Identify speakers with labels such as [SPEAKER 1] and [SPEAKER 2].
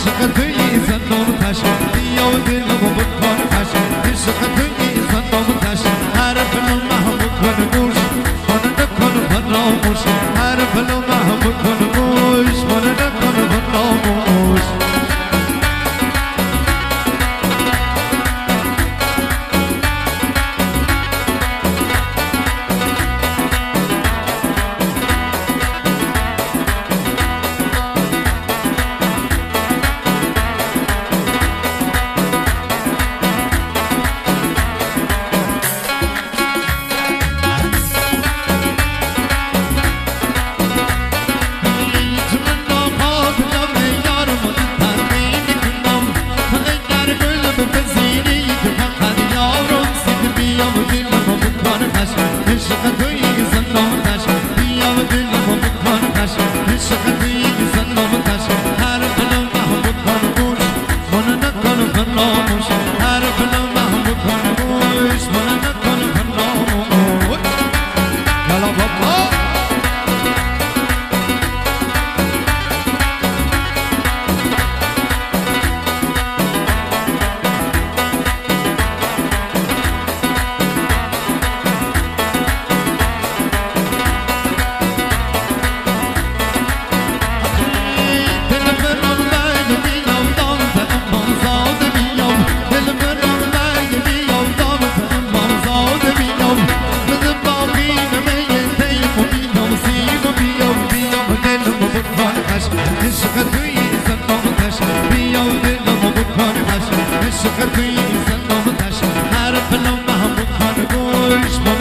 [SPEAKER 1] عشق توی زندان تش بیا و دلمو بکن کش عشق توی زندان تش حرف لو محبوب کن گوش من نکن فراموش حرف لو محبوب کن گوش من نکن فراموش عشق توی زندان تش حرف لو محبوب کن گوش